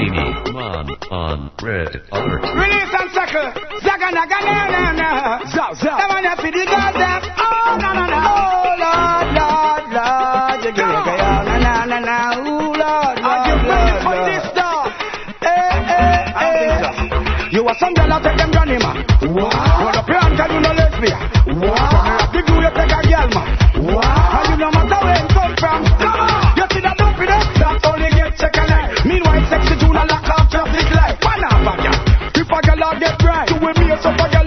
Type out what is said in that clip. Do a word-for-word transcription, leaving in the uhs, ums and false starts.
Martini, man, on red alert. Release and circle. Zaga naga na na na. Zap zap. Come on, for the girls them. Oh na na na. Oh Lord, Lord, Lord. You give me na na na na. Oh Lord, Lord. Are you ready for this dog? Eh eh eh. You are some girl out take them granny man. Wow. Roll up your hand 'cause you no lesbian. Wow. You do you take a girl man. Wow. And you no matter where you come from. Come on. You see that don't be there. That only get second line. Meanwhile, sexy tuna lock off traffic light. One half a girl. If a girl out get right, you will be a super girl.